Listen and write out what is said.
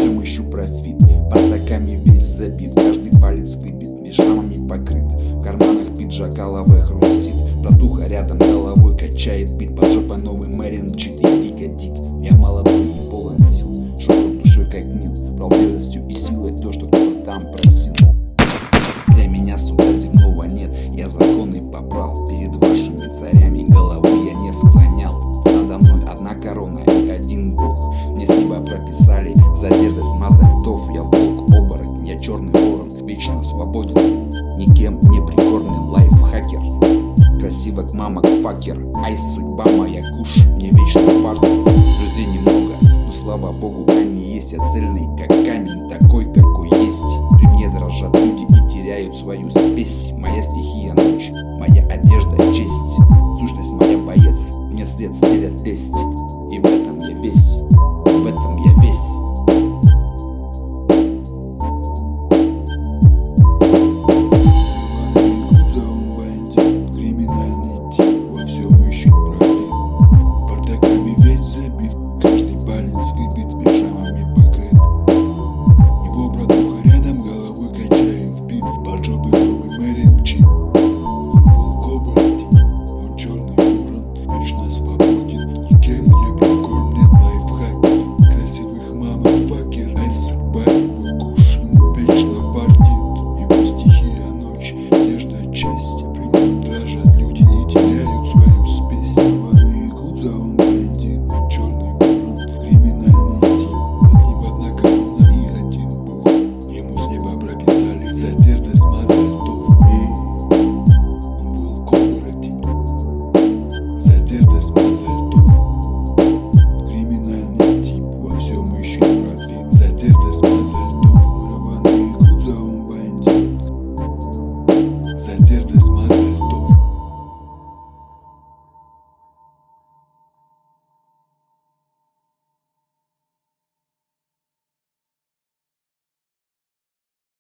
всем ищу профит. Бардаками весь забит, каждый палец выбит, весь шрамами покрыт. В карманах пиджака лаве хрустит, братуха рядом головой качает бит. Под жопой новый Мэрин мчит и дико дик. Я молодой и полон сил, шепот душой как мил, правдивостью и силой то, что кто-то там просил. Для меня суда земного нет, я законы побрал. Перед вашими царями головы я не склонял. Надо мной одна корона и один бог. Мне с неба прописали за дерзость смазать тов. Я волк, оборотень, я черный ворон, вечно свободен, никем не прикормлен, лайфхакер. Красивок мамок факер, ай, судьба моя куш, мне вечно фарту. Друзей немного, но слава богу они есть. Я цельный как камень, такой какой есть. При мне дрожат люди и теряют свою спесь. Моя стихия ночь, моя одежда честь. Сущность моя боец, мне вслед стелят лесть, и в этом я весь.